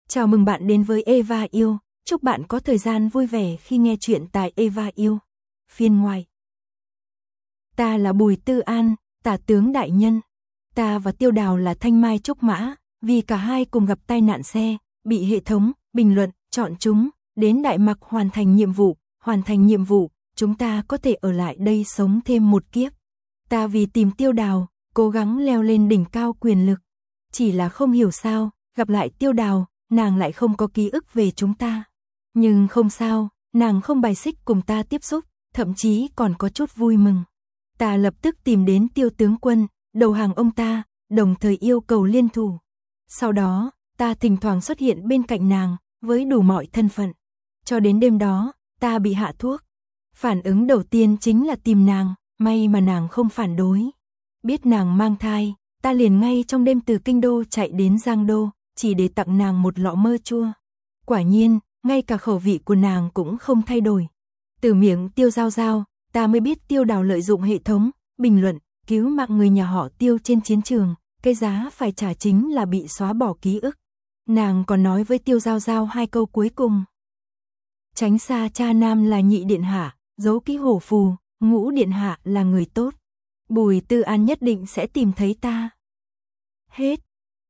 Chào mừng bạn đến với Eva Yêu, chúc bạn có thời gian vui vẻ khi nghe chuyện tại Eva Yêu. Phiên ngoài. Ta là Bùi Tư An, tả tướng đại nhân. Ta và Tiêu Đào là thanh mai trúc mã, vì cả hai cùng gặp tai nạn xe, bị hệ thống, bình luận, chọn chúng, đến Đại Mạc hoàn thành nhiệm vụ, chúng ta có thể ở lại đây sống thêm một kiếp. Ta vì tìm Tiêu Đào, cố gắng leo lên đỉnh cao quyền lực. Chỉ là không hiểu sao, gặp lại Tiêu Đào, nàng lại không có ký ức về chúng ta. Nhưng không sao, nàng không bài xích cùng ta tiếp xúc, thậm chí còn có chút vui mừng. Ta lập tức tìm đến Tiêu tướng quân, đầu hàng ông ta, đồng thời yêu cầu liên thủ. Sau đó, ta thỉnh thoảng xuất hiện bên cạnh nàng, với đủ mọi thân phận. Cho đến đêm đó, ta bị hạ thuốc. Phản ứng đầu tiên chính là tìm nàng, may mà nàng không phản đối. Biết nàng mang thai, ta liền ngay trong đêm từ Kinh Đô chạy đến Giang Đô, chỉ để tặng nàng một lọ mơ chua. Quả nhiên, ngay cả khẩu vị của nàng cũng không thay đổi. Từ miệng Tiêu Giao Giao, ta mới biết Tiêu Đào lợi dụng hệ thống, bình luận, cứu mạng người nhà họ Tiêu trên chiến trường, cái giá phải trả chính là bị xóa bỏ ký ức. Nàng còn nói với Tiêu Giao Giao hai câu cuối cùng. Tránh xa cha nam là Nhị điện hạ, giấu ký hổ phù, Ngũ điện hạ là người tốt. Bùi Tư An nhất định sẽ tìm thấy ta. Hết.